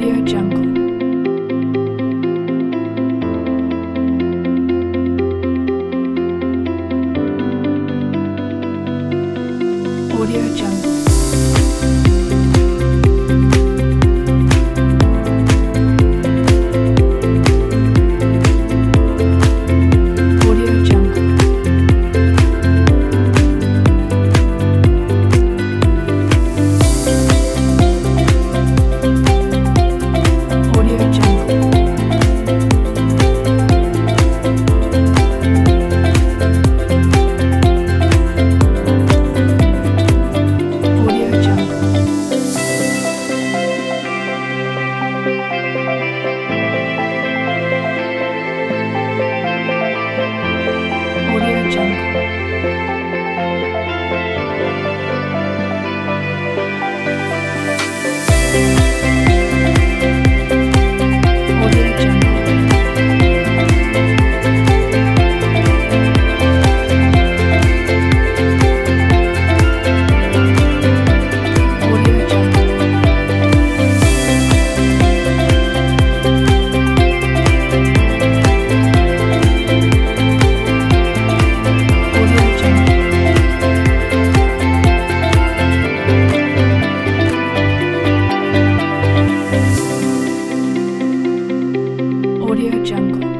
Audio Jungle. Audio Jungle. Audio Jungle. Audio Jungle. Audio Jungle. Audio Jungle. Audio Jungle. Audio Jungle. Audio Jungle. Audio Jungle.